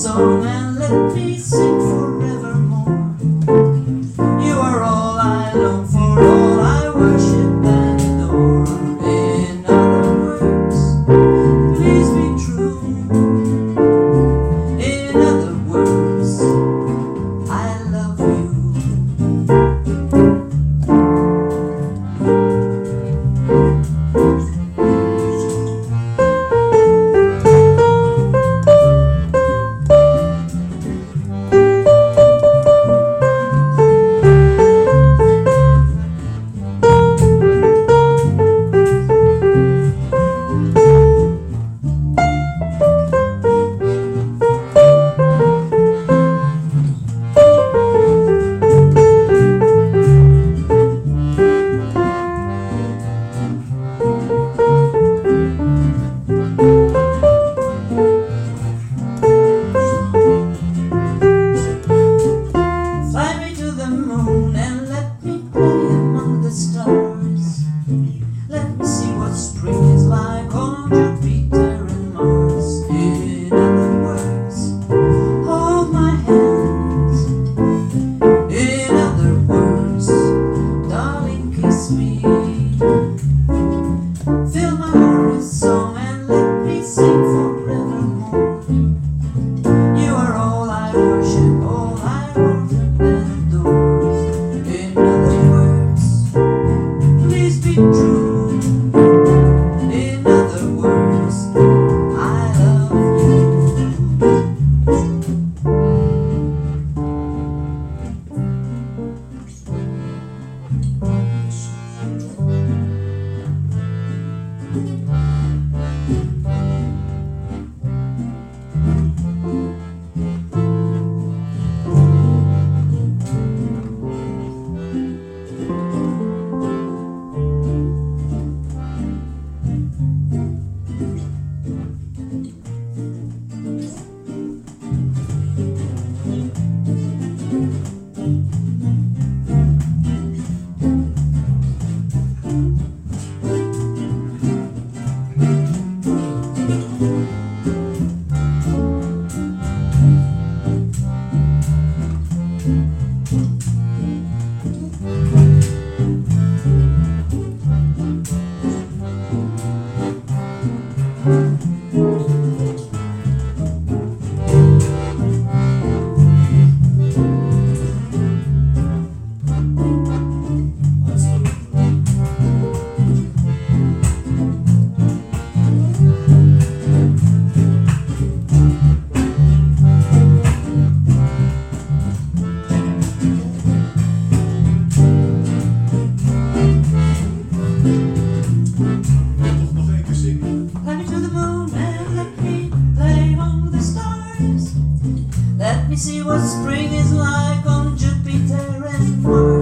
song and let me sing forevermore. You are all I long for, all I worship and adore. In other words, please be true. In other words, I love you. Moon and let me play among the stars. Let me see what spring is like on Jupiter and Mars. In other words, hold my hands. In other words, darling, kiss me. Fill my heart with song and let me sing forevermore. You are all I worship, all I want and adore. True. In other words, I love Let me see what spring is like on Jupiter and Mars.